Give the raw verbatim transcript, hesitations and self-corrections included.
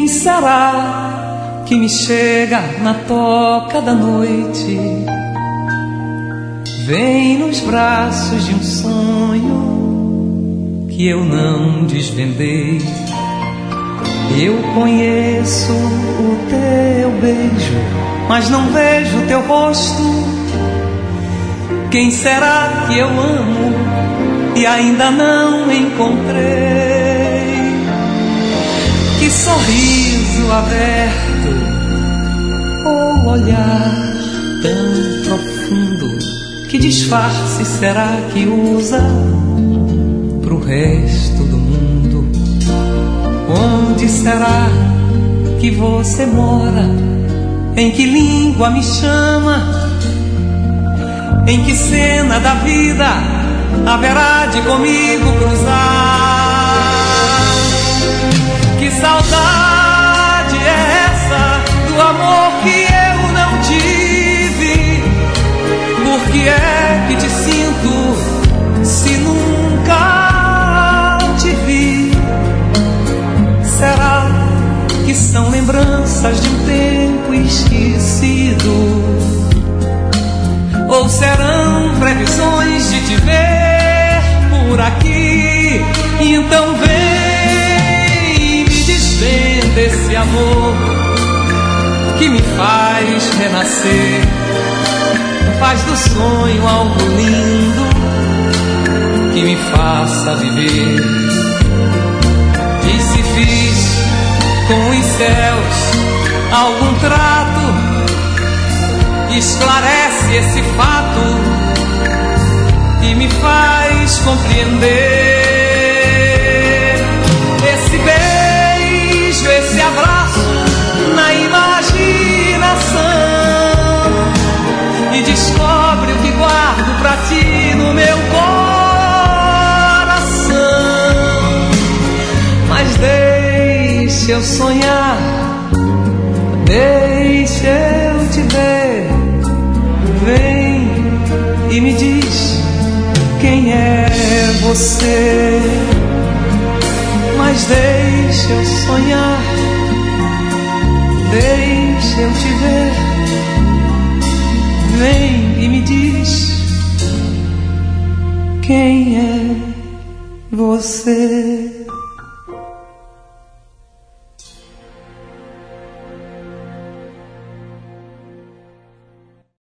será que me chega na toca da noite? Vem nos braços de um sonho que eu não desvendei. Eu conheço o teu beijo, mas não vejo teu rosto. Quem será que eu amo e ainda não encontrei? Que sorriso aberto ou olhar tão profundo, que disfarce será que usa pro resto do mundo? Onde será que você mora? Em que língua me chama? Em que cena da vida haverá de comigo cruzar? Que saudade é essa do amor que eu não tive? Por que é que te sinto se nunca te vi? Será que são lembranças de um tempo esquecido? Ou serão previsões de te ver por aqui? Então vem, me desvenda esse amor que me faz renascer, faz do sonho algo lindo que me faça viver. E se fiz com os céus algum trato, esclarece esse fato e me faz compreender. Esse beijo, esse abraço na imaginação, e descobre o que guardo pra ti no meu coração. Mas deixa eu sonhar, deixa eu te ver. Vem e me diz quem é você. Mas deixa eu sonhar, deixa eu te ver. Vem e me diz quem é você.